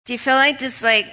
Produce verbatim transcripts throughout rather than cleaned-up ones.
Do you feel like just like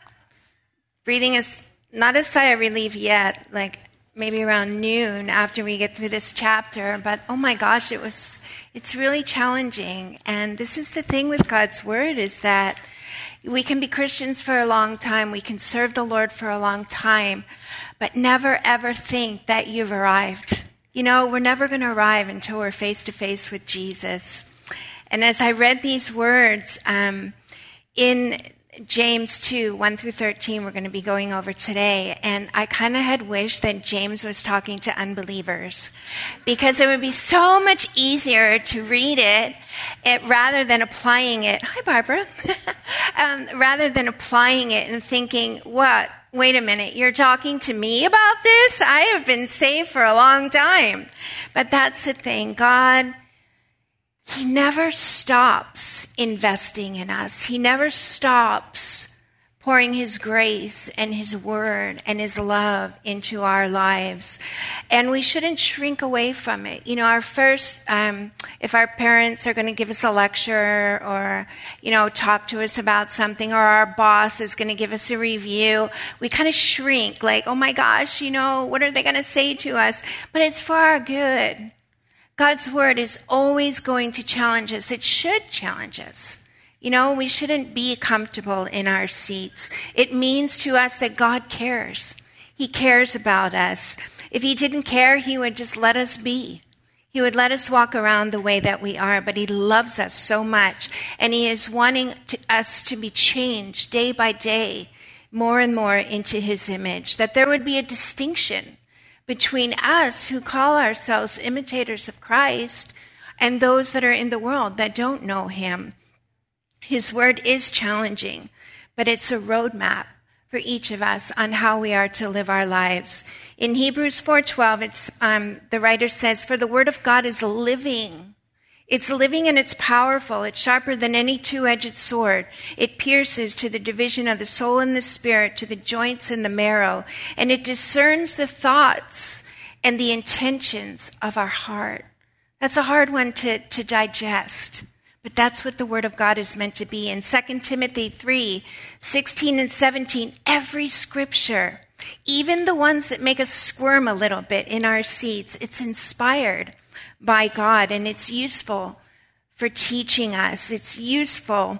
breathing is not a sigh of relief yet, like maybe around noon after we get through this chapter, but oh my gosh, it was, it's really challenging. And this is the thing with God's word, is that we can be Christians for a long time, we can serve the Lord for a long time, but never ever think that you've arrived. You know, we're never going to arrive until we're face to face with Jesus. And as I read these words, um, in James two, one through thirteen, we're going to be going over today. And I kind of had wished that James was talking to unbelievers, because it would be so much easier to read it, it rather than applying it. Hi, Barbara. um, rather than applying it and thinking, what? Wait a minute, you're talking to me about this? I have been saved for a long time. But that's the thing. God, He never stops investing in us. He never stops pouring His grace and His word and His love into our lives. And we shouldn't shrink away from it. You know, our first, um, if our parents are going to give us a lecture or, you know, talk to us about something, or our boss is going to give us a review, we kind of shrink like, oh my gosh, you know, what are they going to say to us? But it's for our good. God's word is always going to challenge us. It should challenge us. You know, we shouldn't be comfortable in our seats. It means to us that God cares. He cares about us. If He didn't care, He would just let us be. He would let us walk around the way that we are, but He loves us so much. And He is wanting to, us to be changed day by day, more and more into His image, that there would be a distinction between us who call ourselves imitators of Christ and those that are in the world that don't know Him. His word is challenging, but it's a roadmap for each of us on how we are to live our lives. In Hebrews four twelve, it's um, the writer says, "For the word of God is living. It's living and it's powerful. It's sharper than any two-edged sword. It pierces to the division of the soul and the spirit, to the joints and the marrow, and it discerns the thoughts and the intentions of our heart." That's a hard one to, to digest, but that's what the word of God is meant to be. In Second Timothy three sixteen and seventeen, every scripture, even the ones that make us squirm a little bit in our seats, it's inspired by God, and it's useful for teaching us. It's useful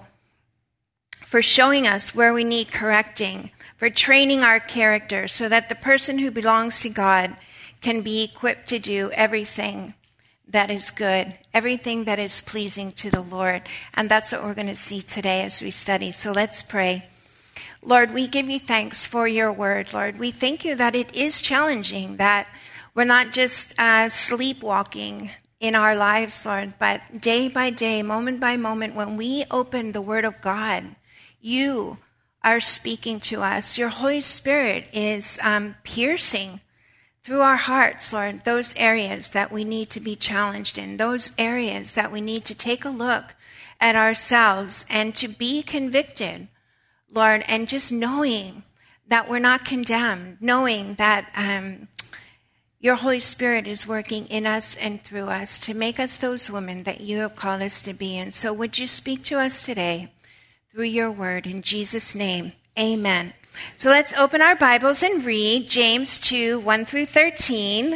for showing us where we need correcting, for training our character so that the person who belongs to God can be equipped to do everything that is good, everything that is pleasing to the Lord. And that's what we're going to see today as we study. So let's pray. Lord, we give you thanks for your word, Lord. We thank you that it is challenging, that we're not just uh, sleepwalking in our lives, Lord, but day by day, moment by moment, when we open the word of God, you are speaking to us. Your Holy Spirit is um, piercing through our hearts, Lord, those areas that we need to be challenged in, those areas that we need to take a look at ourselves and to be convicted, Lord, and just knowing that we're not condemned, knowing that um, your Holy Spirit is working in us and through us to make us those women that you have called us to be. And so would you speak to us today through your word, in Jesus' name, amen. So let's open our Bibles and read James two, one through thirteen.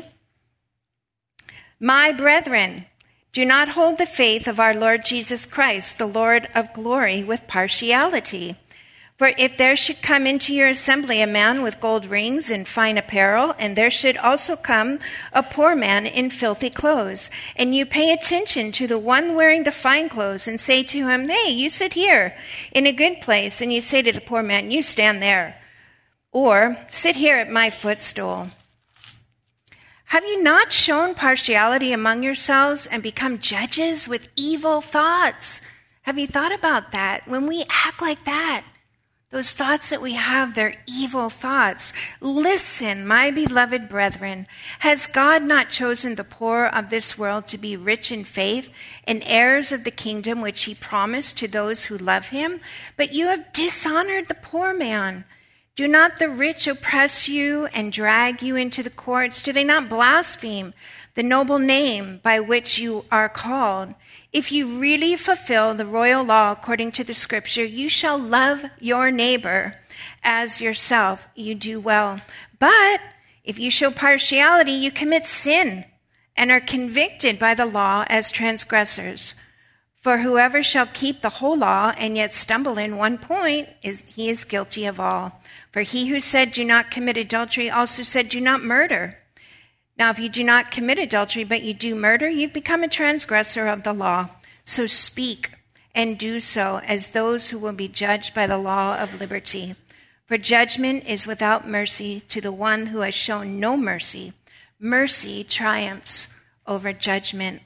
My brethren, do not hold the faith of our Lord Jesus Christ, the Lord of glory, with partiality. For if there should come into your assembly a man with gold rings and fine apparel, and there should also come a poor man in filthy clothes, and you pay attention to the one wearing the fine clothes and say to him, "Hey, you sit here in a good place," and you say to the poor man, "You stand there," or "Sit here at my footstool," have you not shown partiality among yourselves and become judges with evil thoughts? Have you thought about that? When we act like that, those thoughts that we have, they're evil thoughts. Listen, my beloved brethren, has God not chosen the poor of this world to be rich in faith and heirs of the kingdom which he promised to those who love him? But you have dishonored the poor man. Do not the rich oppress you and drag you into the courts? Do they not blaspheme the noble name by which you are called? If you really fulfill the royal law according to the scripture, you shall love your neighbor as yourself. You do well. But if you show partiality, you commit sin and are convicted by the law as transgressors. For whoever shall keep the whole law and yet stumble in one point, is he is guilty of all. For he who said, do not commit adultery, also said, do not murder. Now, if you do not commit adultery, but you do murder, you've become a transgressor of the law. So speak and do so as those who will be judged by the law of liberty. For judgment is without mercy to the one who has shown no mercy. Mercy triumphs over judgment.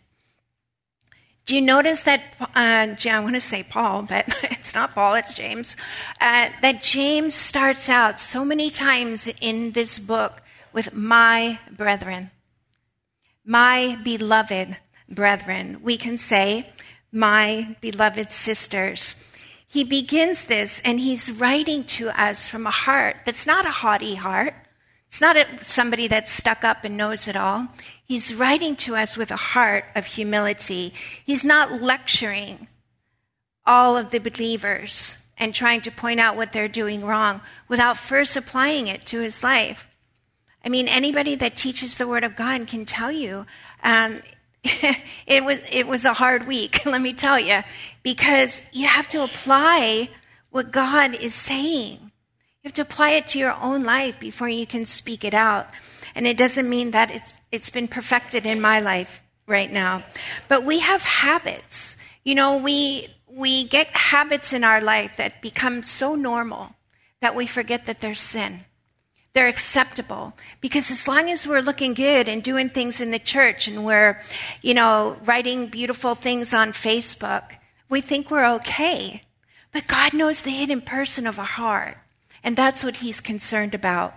Do you notice that, uh, I want to say Paul, but it's not Paul, it's James, uh, that James starts out so many times in this book with my brethren, my beloved brethren. We can say my beloved sisters. He begins this and he's writing to us from a heart that's not a haughty heart. It's not a, somebody that's stuck up and knows it all. He's writing to us with a heart of humility. He's not lecturing all of the believers and trying to point out what they're doing wrong without first applying it to his life. I mean, anybody that teaches the Word of God can tell you um, it was it was a hard week, let me tell you, because you have to apply what God is saying. You have to apply it to your own life before you can speak it out. And it doesn't mean that it's it's been perfected in my life right now. But we have habits. You know, we we get habits in our life that become so normal that we forget that they're sin. They're acceptable. Because as long as we're looking good and doing things in the church and we're, you know, writing beautiful things on Facebook, we think we're okay. But God knows the hidden person of our heart. And that's what he's concerned about.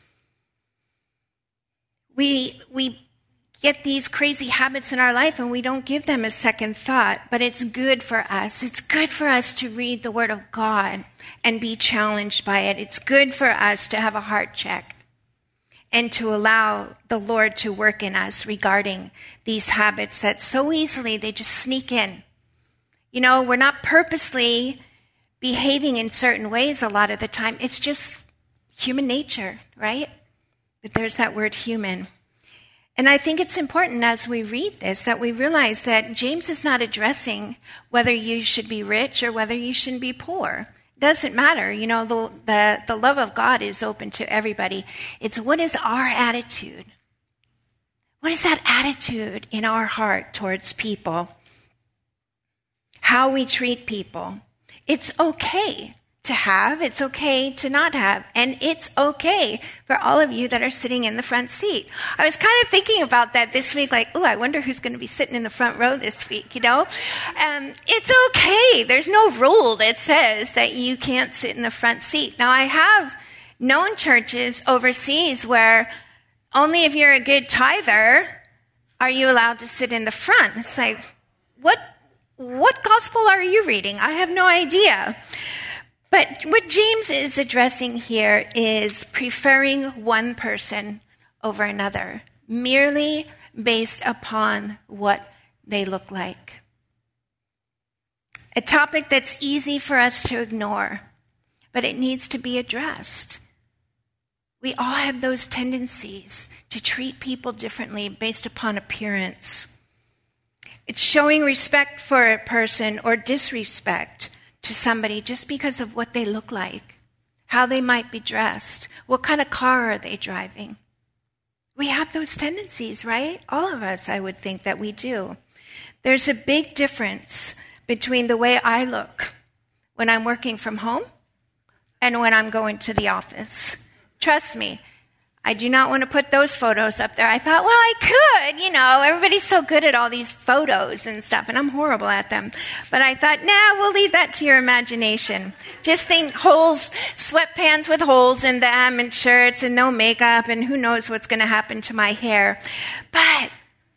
We we get these crazy habits in our life and we don't give them a second thought, but it's good for us. It's good for us to read the Word of God and be challenged by it. It's good for us to have a heart check and to allow the Lord to work in us regarding these habits that so easily they just sneak in. You know, we're not purposely behaving in certain ways a lot of the time. It's just human nature, right? But there's that word human. And I think it's important as we read this that we realize that James is not addressing whether you should be rich or whether you should be poor. It doesn't matter. You know, the, the, the love of God is open to everybody. It's what is our attitude? What is that attitude in our heart towards people? How we treat people. It's okay to have, it's okay to not have, and it's okay for all of you that are sitting in the front seat. I was kind of thinking about that this week, like, oh, I wonder who's going to be sitting in the front row this week, you know? Um, it's okay. There's no rule that says that you can't sit in the front seat. Now, I have known churches overseas where only if you're a good tither are you allowed to sit in the front. It's like, what, what gospel are you reading? I have no idea. But what James is addressing here is preferring one person over another, merely based upon what they look like. A topic that's easy for us to ignore, but it needs to be addressed. We all have those tendencies to treat people differently based upon appearance. It's showing respect for a person or disrespect to somebody just because of what they look like, how they might be dressed, what kind of car are they driving. We have those tendencies, right? All of us, I would think that we do. There's a big difference between the way I look when I'm working from home and when I'm going to the office. Trust me, I do not want to put those photos up there. I thought, well, I could, you know, everybody's so good at all these photos and stuff, and I'm horrible at them. But I thought, nah, we'll leave that to your imagination. Just think holes, sweatpants with holes in them and shirts and no makeup, and who knows what's going to happen to my hair. But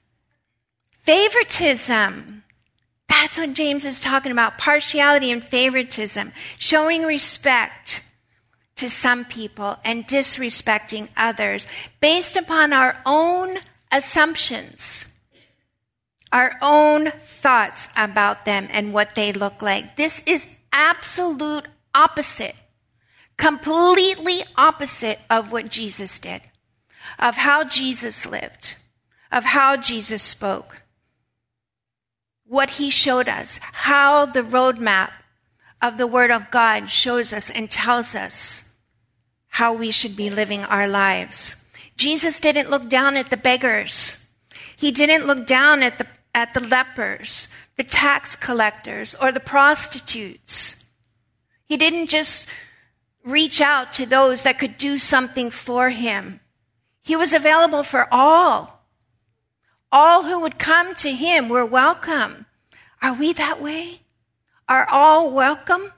favoritism, that's what James is talking about, partiality and favoritism, showing respect to some people and disrespecting others based upon our own assumptions, our own thoughts about them and what they look like. This is absolute opposite, completely opposite of what Jesus did, of how Jesus lived, of how Jesus spoke, what he showed us, how the roadmap of the Word of God shows us and tells us how we should be living our lives. Jesus didn't look down at the beggars. He didn't look down at the at the lepers, the tax collectors, or the prostitutes. He didn't just reach out to those that could do something for him. He was available for all. All who would come to him were welcome. Are we that way? Are all welcome?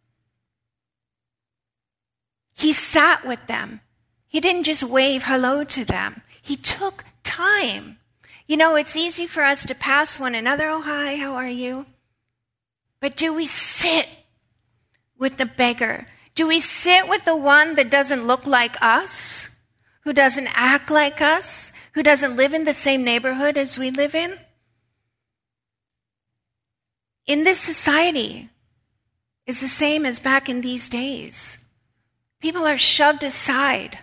He sat with them. He didn't just wave hello to them. He took time. You know, it's easy for us to pass one another. Oh, hi, how are you? But do we sit with the beggar? Do we sit with the one that doesn't look like us, who doesn't act like us, who doesn't live in the same neighborhood as we live in? In this society is the same as back in these days. People are shoved aside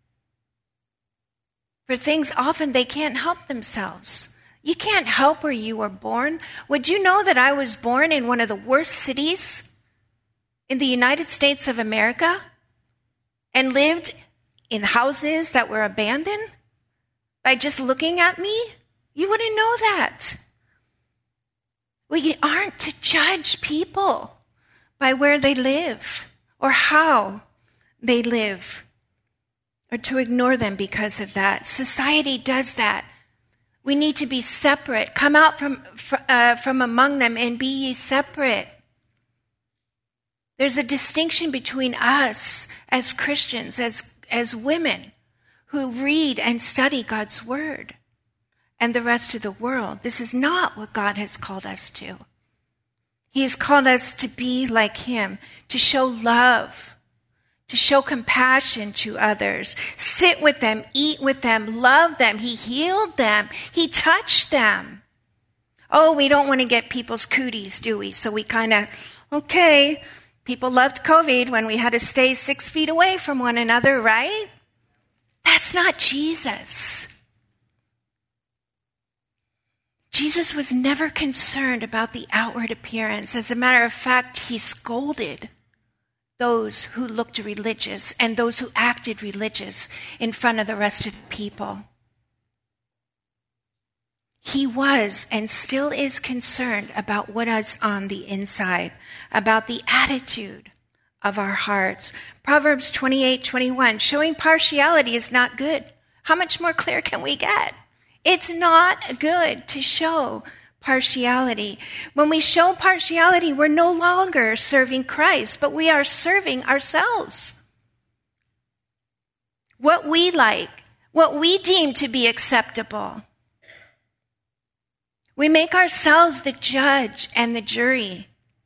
for things often they can't help themselves. You can't help where you were born. Would you know that I was born in one of the worst cities in the United States of America and lived in houses that were abandoned? By just looking at me, you wouldn't know that. We aren't to judge people by where they live or how they live, or to ignore them because of that. Society does that. We need to be separate. Come out from uh, from among them and be ye separate. There's a distinction between us as Christians, as, as women who read and study God's word, and the rest of the world. This is not what God has called us to. He has called us to be like him, to show love, to show compassion to others, sit with them, eat with them, love them. He healed them. He touched them. Oh, we don't want to get people's cooties, do we? So we kind of, okay, people loved COVID when we had to stay six feet away from one another, right? That's not Jesus. Jesus was never concerned about the outward appearance. As a matter of fact, he scolded those who looked religious and those who acted religious in front of the rest of the people. He was and still is concerned about what is on the inside, about the attitude of our hearts. Proverbs twenty-eight twenty-one, showing partiality is not good. How much more clear can we get? It's not good to show partiality. When we show partiality, we're no longer serving Christ, but we are serving ourselves. What we like, what we deem to be acceptable. We make ourselves the judge and the jury.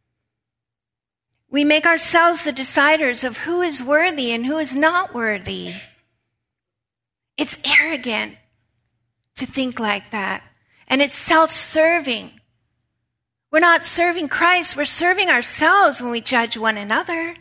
We make ourselves the deciders of who is worthy and who is not worthy. It's arrogant to think like that. And it's self-serving. We're not serving Christ, we're serving ourselves when we judge one another.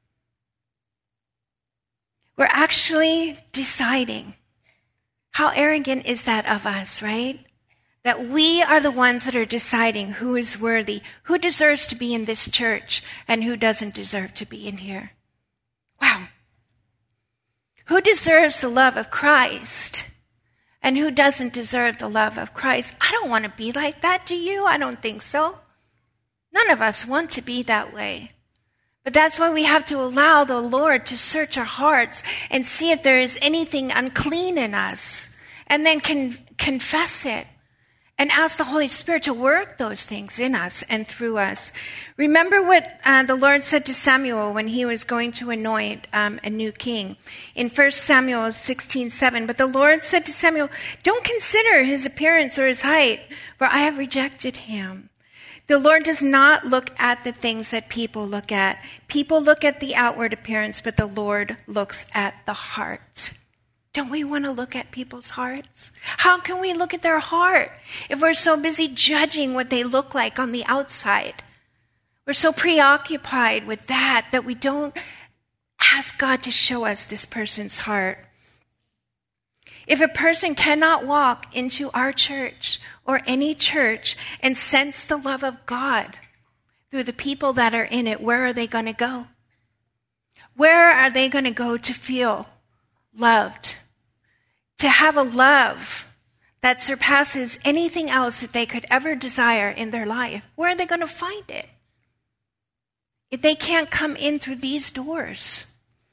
We're actually deciding. How arrogant is that of us, right? That we are the ones that are deciding who is worthy, who deserves to be in this church, and who doesn't deserve to be in here. Wow. Who deserves the love of Christ? And who doesn't deserve the love of Christ? I don't want to be like that, do you? I don't think so. None of us want to be that way. But that's why we have to allow the Lord to search our hearts and see if there is anything unclean in us. And then con- confess it. And ask the Holy Spirit to work those things in us and through us. Remember what uh, the Lord said to Samuel when he was going to anoint um, a new king. In First Samuel sixteen seven, but the Lord said to Samuel, don't consider his appearance or his height, for I have rejected him. The Lord does not look at the things that people look at. People look at the outward appearance, but the Lord looks at the heart. Don't we want to look at people's hearts? How can we look at their heart if we're so busy judging what they look like on the outside? We're so preoccupied with that that we don't ask God to show us this person's heart. If a person cannot walk into our church or any church and sense the love of God through the people that are in it, where are they going to go? Where are they going to go to feel loved? To have a love that surpasses anything else that they could ever desire in their life? Where are they going to find it? If they can't come in through these doors.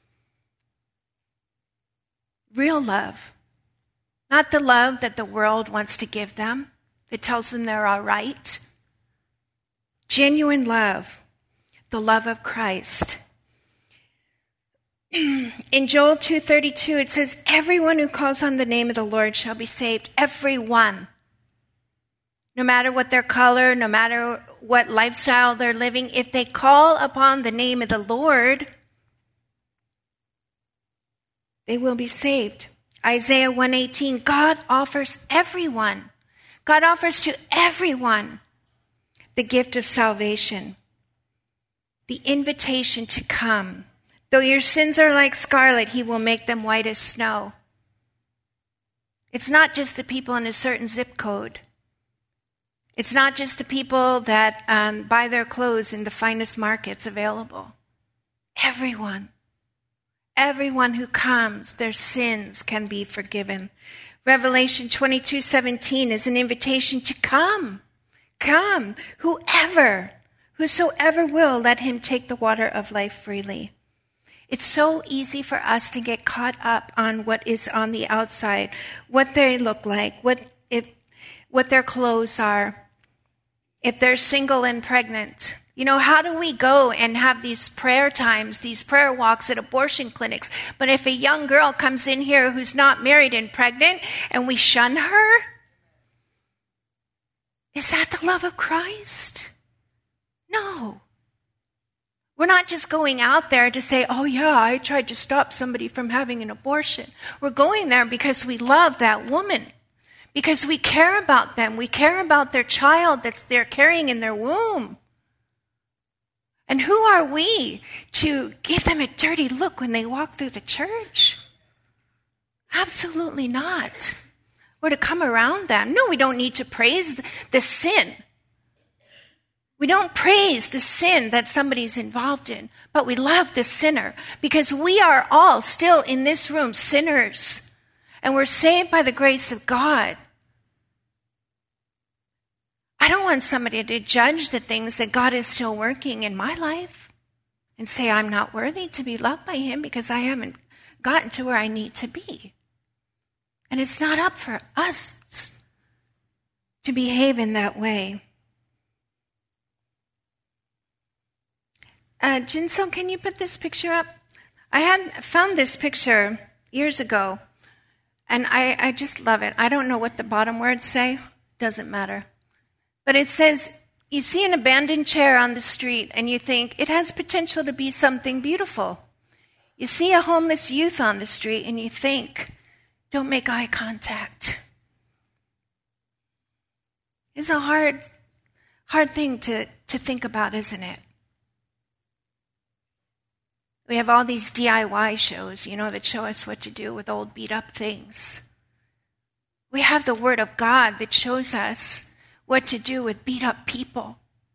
Real love. Not the love that the world wants to give them, that tells them they're all right. Genuine love, the love of Christ. In Joel two thirty-two, it says, everyone who calls on the name of the Lord shall be saved. Everyone. No matter what their color, no matter what lifestyle they're living, if they call upon the name of the Lord, they will be saved. Isaiah one eighteen, God offers everyone, God offers to everyone the gift of salvation, the invitation to come. Though your sins are like scarlet, he will make them white as snow. It's not just the people in a certain zip code. It's not just the people that um, buy their clothes in the finest markets available. Everyone. Everyone who comes, their sins can be forgiven. Revelation twenty-two seventeen is an invitation to come. Come. Whoever, whosoever will, let him take the water of life freely. It's so easy for us to get caught up on what is on the outside, what they look like, what if what their clothes are, if they're single and pregnant. You know, how do we go and have these prayer times, these prayer walks at abortion clinics? But if a young girl comes in here who's not married and pregnant and we shun her, is that the love of Christ? No. We're not just going out there to say, oh yeah, I tried to stop somebody from having an abortion. We're going there because we love that woman, because we care about them. We care about their child that they're carrying in their womb. And who are we to give them a dirty look when they walk through the church? Absolutely not. We're to come around them. No, we don't need to praise the sin. We don't praise the sin that somebody's involved in, but we love the sinner because we are all still in this room sinners, and we're saved by the grace of God. I don't want somebody to judge the things that God is still working in my life and say I'm not worthy to be loved by him because I haven't gotten to where I need to be. And it's not up for us to behave in that way. Uh, Jinsel, can you put this picture up? I had found this picture years ago, and I, I just love it. I don't know what the bottom words say. Doesn't matter. But it says, you see an abandoned chair on the street, and you think it has potential to be something beautiful. You see a homeless youth on the street, and you think, don't make eye contact. It's a hard, hard thing to, to think about, isn't it? We have all these D I Y shows, you know, that show us what to do with old beat-up things. We have the Word of God that shows us what to do with beat-up people.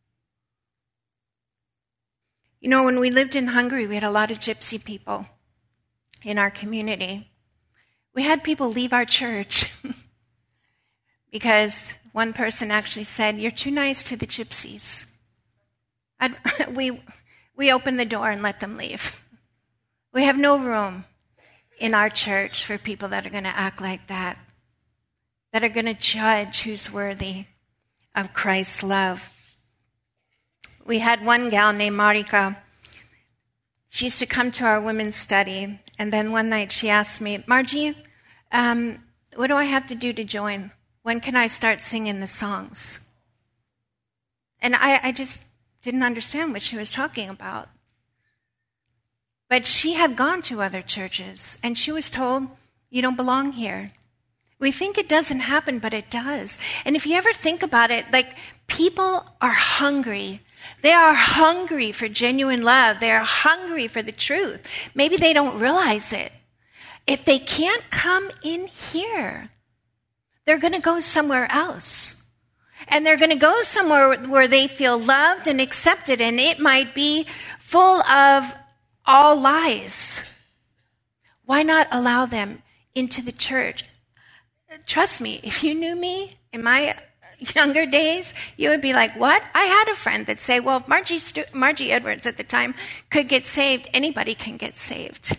You know, when we lived in Hungary, we had a lot of gypsy people in our community. We had people leave our church because one person actually said, you're too nice to the gypsies. I'd, we, we opened the door and let them leave. We have no room in our church for people that are going to act like that, that are going to judge who's worthy of Christ's love. We had one gal named Marika. She used to come to our women's study, and then one night she asked me, Margie, um, what do I have to do to join? When can I start singing the songs? And I, I just didn't understand what she was talking about. But she had gone to other churches, and she was told, you don't belong here. We think it doesn't happen, but it does. And if you ever think about it, like, people are hungry. They are hungry for genuine love. They are hungry for the truth. Maybe they don't realize it. If they can't come in here, they're going to go somewhere else. And they're going to go somewhere where they feel loved and accepted, and it might be full of all lies. Why not allow them into the church? Trust me, if you knew me in my younger days, you would be like, what? I had a friend that say, well, if Margie, Stu- Margie Edwards at the time could get saved, anybody can get saved.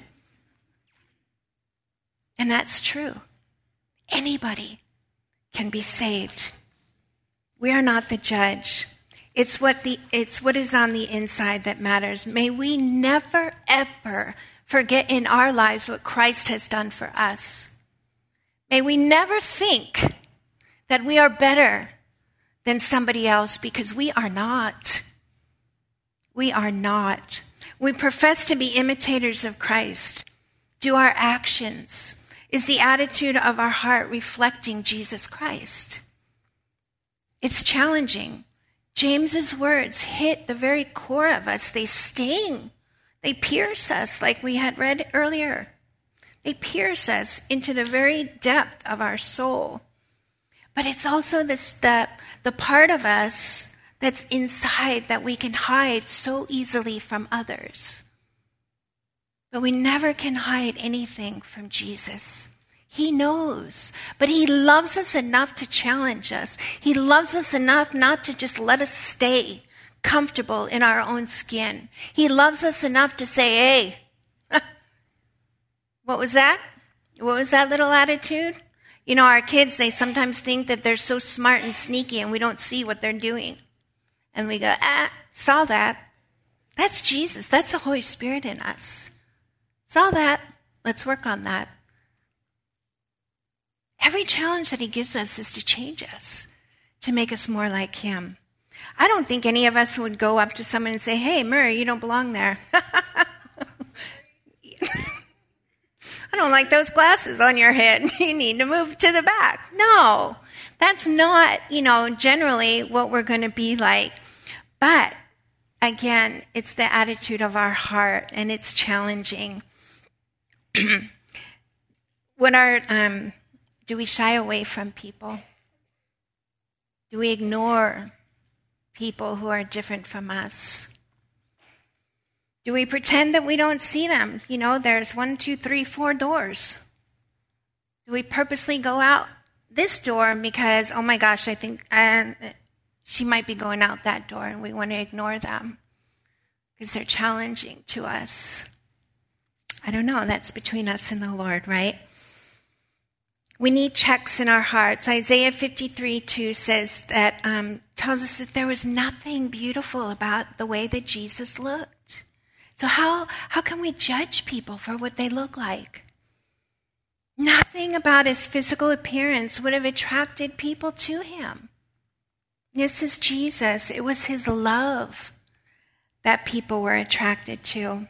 And that's true. Anybody can be saved. We are not the judge. It's what the it's what is on the inside that matters. May we never, ever forget in our lives what Christ has done for us. May we never think that we are better than somebody else, because we are not. We are not. We profess to be imitators of Christ. Do our actions? Is the attitude of our heart reflecting Jesus Christ? It's challenging. James's words hit the very core of us. They sting. They pierce us, like we had read earlier. They pierce us into the very depth of our soul. But it's also this the, the part of us that's inside that we can hide so easily from others. But we never can hide anything from Jesus. He knows, but he loves us enough to challenge us. He loves us enough not to just let us stay comfortable in our own skin. He loves us enough to say, hey, what was that? What was that little attitude? You know, our kids, they sometimes think that they're so smart and sneaky and we don't see what they're doing. And we go, ah, saw that. That's Jesus. That's the Holy Spirit in us. Saw that. Let's work on that. Every challenge that he gives us is to change us, to make us more like him. I don't think any of us would go up to someone and say, hey, Murray, you don't belong there. I don't like those glasses on your head. You need to move to the back. No, that's not, you know, generally what we're going to be like. But again, it's the attitude of our heart, and it's challenging. What are, um, do we shy away from people? Do we ignore people who are different from us? Do we pretend that we don't see them? You know, there's one, two, three, four doors. Do we purposely go out this door because, oh my gosh, I think uh, she might be going out that door, and we want to ignore them because they're challenging to us? I don't know. That's between us and the Lord, right? We need checks in our hearts. Isaiah fifty-three two says that, um, tells us that there was nothing beautiful about the way that Jesus looked. So how, how can we judge people for what they look like? Nothing about his physical appearance would have attracted people to him. This is Jesus. It was his love that people were attracted to.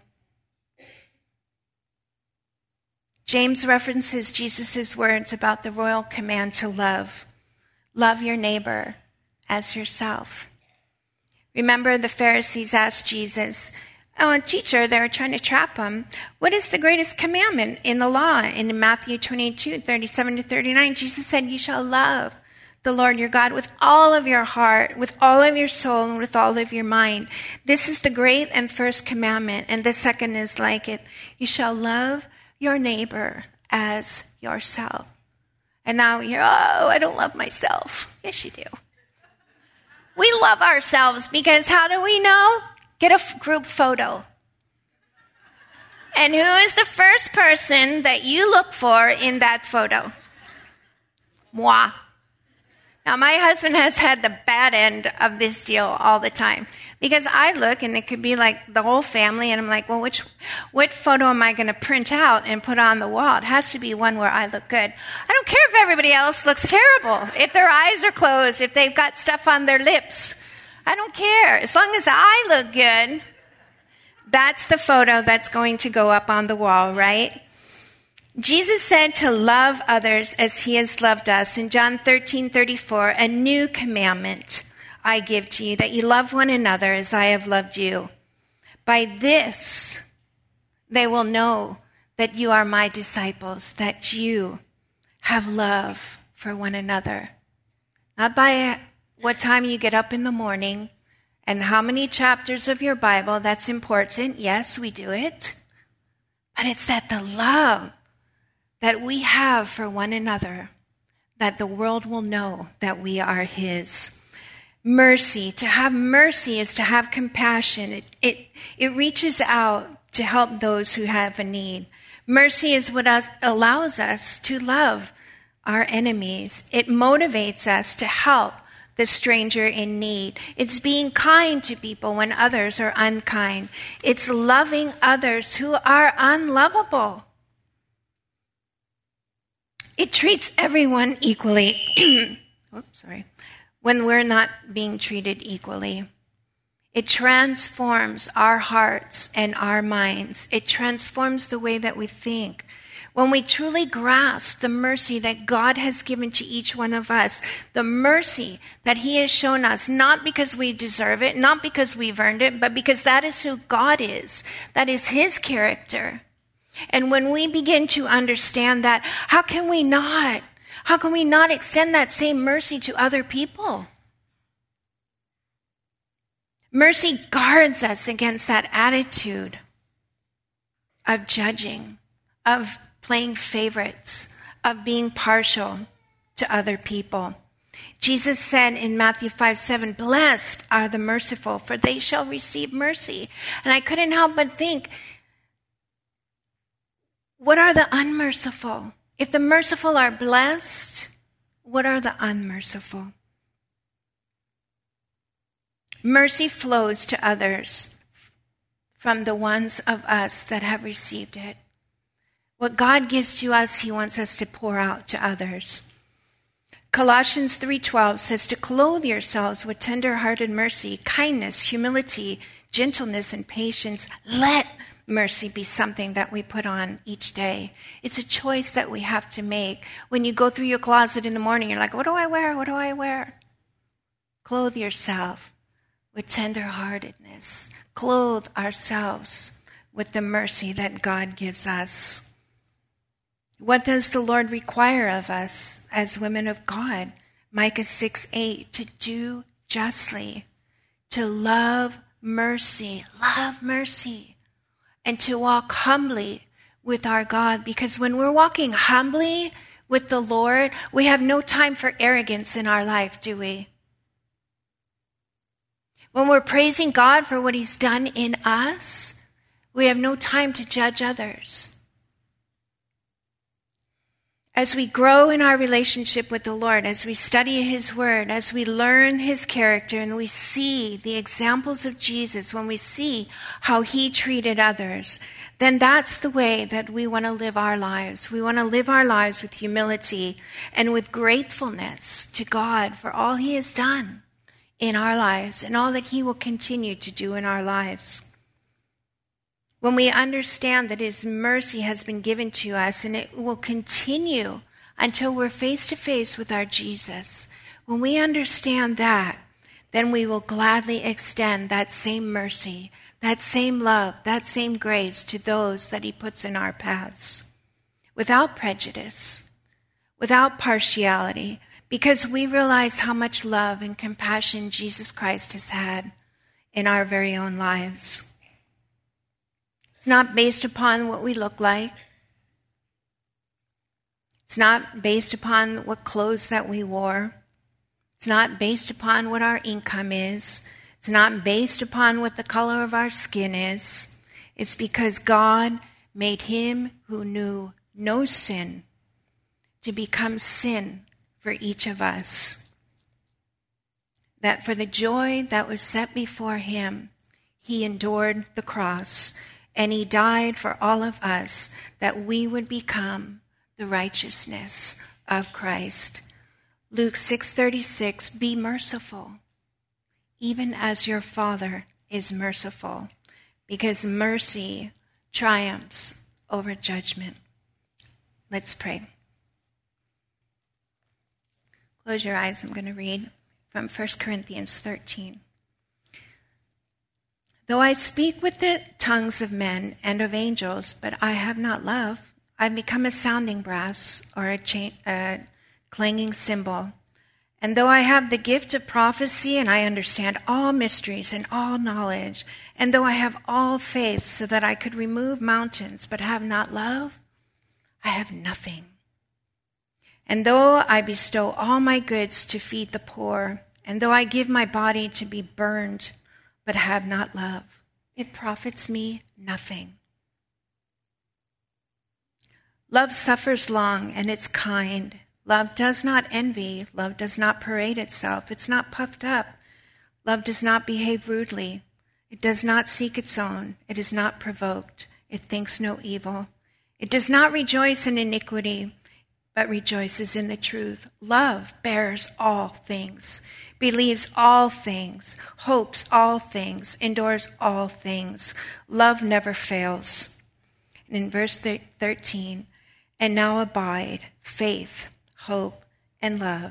James references Jesus' words about the royal command to love. Love your neighbor as yourself. Remember, the Pharisees asked Jesus, oh, teacher, they were trying to trap him. What is the greatest commandment in the law? And in Matthew twenty-two, thirty-seven to thirty-nine, Jesus said, you shall love the Lord your God with all of your heart, with all of your soul, and with all of your mind. This is the great and first commandment. And the second is like it. You shall love your neighbor as yourself. And now you're, oh, I don't love myself. Yes, you do. We love ourselves because how do we know? Get a f- group photo. And who is the first person that you look for in that photo? Moi. Now, my husband has had the bad end of this deal all the time because I look and it could be like the whole family, and I'm like, well, which what photo am I going to print out and put on the wall? It has to be one where I look good. I don't care if everybody else looks terrible, if their eyes are closed, if they've got stuff on their lips. I don't care. As long as I look good. That's the photo that's going to go up on the wall, right? Jesus said to love others as he has loved us. In John thirteen thirty-four, a new commandment I give to you, that you love one another as I have loved you. By this, they will know that you are my disciples, that you have love for one another. Not by what time you get up in the morning and how many chapters of your Bible. That's important. Yes, we do it. But it's that the love that we have for one another, that the world will know that we are his. Mercy. To have mercy is to have compassion. It, it, it reaches out to help those who have a need. Mercy is what us, allows us to love our enemies. It motivates us to help the stranger in need. It's being kind to people when others are unkind. It's loving others who are unlovable. It treats everyone equally. Oops, sorry. When we're not being treated equally. It transforms our hearts and our minds. It transforms the way that we think. When we truly grasp the mercy that God has given to each one of us, the mercy that he has shown us, not because we deserve it, not because we've earned it, but because that is who God is. That is his character. And when we begin to understand that, how can we not? How can we not extend that same mercy to other people? Mercy guards us against that attitude of judging, of playing favorites, of being partial to other people. Jesus said in Matthew five seven, blessed are the merciful, for they shall receive mercy. And I couldn't help but think, what are the unmerciful? If the merciful are blessed, what are the unmerciful? Mercy flows to others from the ones of us that have received it. What God gives to us, he wants us to pour out to others. Colossians three twelve says to clothe yourselves with tender-hearted mercy, kindness, humility, gentleness, and patience. Let mercy be something that we put on each day. It's a choice that we have to make. When you go through your closet in the morning, you're like, what do I wear? What do I wear? Clothe yourself with tenderheartedness. Clothe ourselves with the mercy that God gives us. What does the Lord require of us as women of God? Micah six eight, to do justly, to love mercy, love mercy, and to walk humbly with our God. Because when we're walking humbly with the Lord, we have no time for arrogance in our life, do we? When we're praising God for what he's done in us, we have no time to judge others. As we grow in our relationship with the Lord, as we study his word, as we learn his character, and we see the examples of Jesus, when we see how he treated others, then that's the way that we want to live our lives. We want to live our lives with humility and with gratefulness to God for all he has done in our lives and all that he will continue to do in our lives. When we understand that his mercy has been given to us and it will continue until we're face to face with our Jesus, when we understand that, then we will gladly extend that same mercy, that same love, that same grace to those that he puts in our paths, without prejudice, without partiality, because we realize how much love and compassion Jesus Christ has had in our very own lives. It's not based upon what we look like. It's not based upon what clothes that we wore. It's not based upon what our income is. It's not based upon what the color of our skin is. It's because God made him who knew no sin to become sin for each of us. That for the joy that was set before him, he endured the cross. And he died for all of us, that we would become the righteousness of Christ. Luke six thirty-six, be merciful, even as your Father is merciful, because mercy triumphs over judgment. Let's pray. Close your eyes. I'm going to read from First Corinthians thirteen. Though I speak with the tongues of men and of angels, but I have not love, I've become a sounding brass or a, cha- a clanging cymbal. And though I have the gift of prophecy and I understand all mysteries and all knowledge, and though I have all faith so that I could remove mountains but have not love, I have nothing. And though I bestow all my goods to feed the poor, and though I give my body to be burned but have not love, it profits me nothing. Love suffers long and it's kind. Love does not envy. Love does not parade itself. It's not puffed up. Love does not behave rudely. It does not seek its own. It is not provoked. It thinks no evil. It does not rejoice in iniquity, but rejoices in the truth. Love bears all things, believes all things, hopes all things, endures all things. Love never fails. And in verse thirteen, and now abide faith, hope, and love.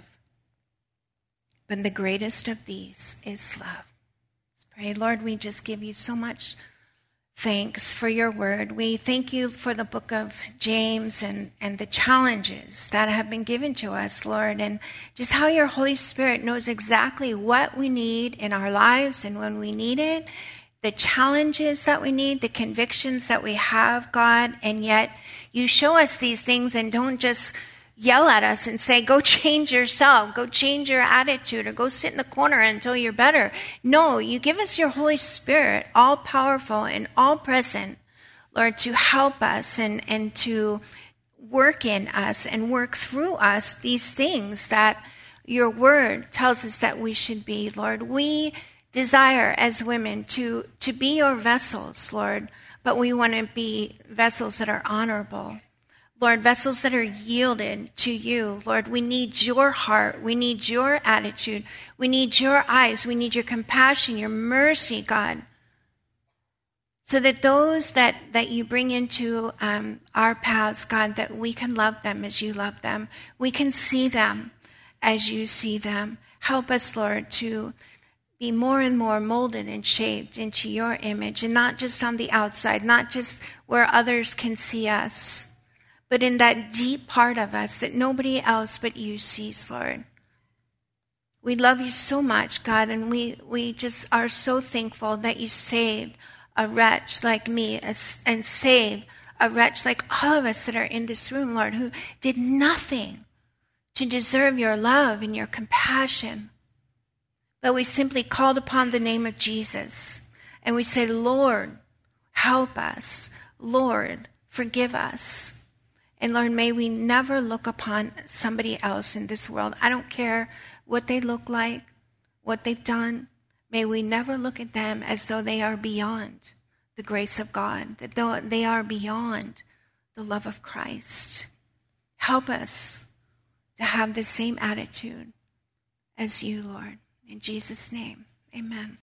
But the greatest of these is love. Let's pray. Lord, we just give you so much thanks for your word. We thank you for the book of James and, and the challenges that have been given to us, Lord, and just how your Holy Spirit knows exactly what we need in our lives and when we need it, the challenges that we need, the convictions that we have, God, and yet you show us these things and don't just yell at us and say, go change yourself, go change your attitude, or go sit in the corner until you're better. No, you give us your Holy Spirit, all powerful and all present, Lord, to help us and, and to work in us and work through us these things that your word tells us that we should be, Lord. We desire as women to, to be your vessels, Lord, but we want to be vessels that are honorable. Lord, vessels that are yielded to you. Lord, we need your heart. We need your attitude. We need your eyes. We need your compassion, your mercy, God. So that those that, that you bring into um, our paths, God, that we can love them as you love them. We can see them as you see them. Help us, Lord, to be more and more molded and shaped into your image, and not just on the outside, not just where others can see us, but in that deep part of us that nobody else but you sees, Lord. We love you so much, God, and we, we just are so thankful that you saved a wretch like me and saved a wretch like all of us that are in this room, Lord, who did nothing to deserve your love and your compassion. But we simply called upon the name of Jesus, and we said, Lord, help us. Lord, forgive us. And Lord, may we never look upon somebody else in this world. I don't care what they look like, what they've done. May we never look at them as though they are beyond the grace of God, that though they are beyond the love of Christ. Help us to have the same attitude as you, Lord. In Jesus' name, amen.